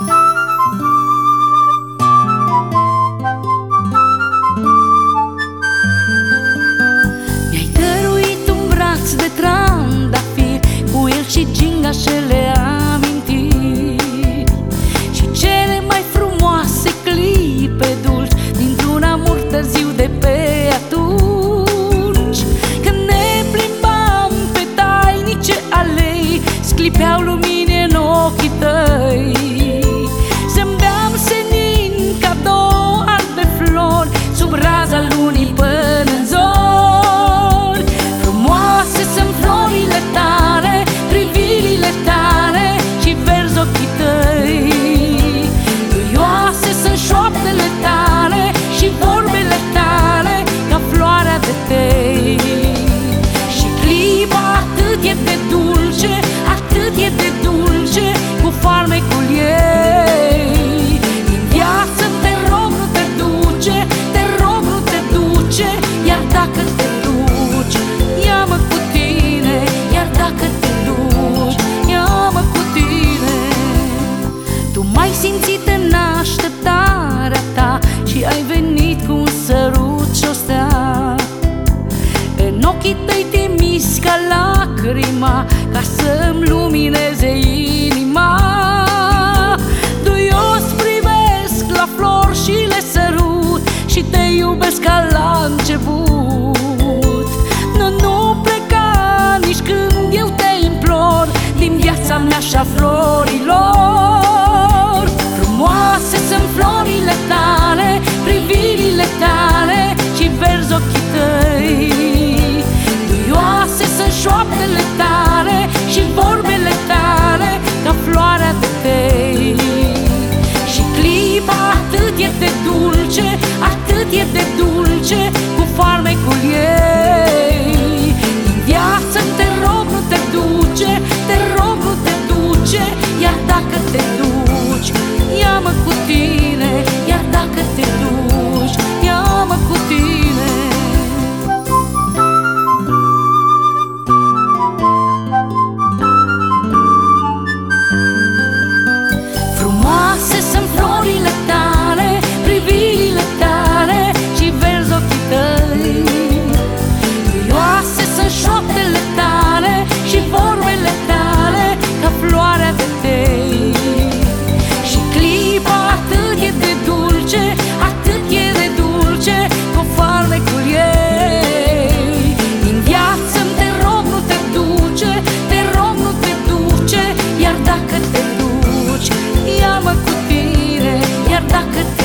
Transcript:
Mi-ai dăruit un braț de trandafir, cu el și gingașele amintiri și cele mai frumoase clipe dulci dintr-un amor târziu de pe atunci, când ne plimbam pe tainice alei, sclipeau lumini în ochii tăi. Zâmbeam senin ca două albe flori sub raza lunii până în zori. Frumoase sunt florile tale, privirile tale și verzi ochii tăi. Duioase sunt șoaptele tale și vorbele tale ca floarea de tei. Și clipa atât e de dulce, atât e de dulce, cu farmecul ei. Din viață te rog nu te duce, te rog nu te duce, iar dacă te duci, ia-mă cu tine. Iar dacă te duci, ia-mă cu tine. Tu m-ai simțit în așteptarea ta și ai venit cu un sărut și o stea. În ochii tăi te mișcă lacrima ca să-mi lumineze inima. Duios privesc la flori și le sărut și te iubesc ca la început. Nu pleca nici când eu te implor din viața mea și a florilor. Frumoase sunt florile tale, privirile tale și verzi ochii tăi. Duioase sunt șoaptele tale și vorbele tale ca floarea de tei. Și clipa atât e de dulce, atât e de dulce, cu farmecul ei. Din viață te rog nu te duce, te rog nu te duce, iar dacă te duci, ia-mă cu tine. Iar dacă te duci, ia-mă cu tine. Frumoase sunt florile tale, privirile tale și verzi ochii tăi. Duioase sunt șoaptele tale și vorbele tale ca floarea de tei. Și clipa atât e de dulce, atât e de dulce, cu farmecul ei. Din viață te rog nu te duce, te rog nu te duce, iar dacă te duci, ia-mă cu tine. Iar dacă te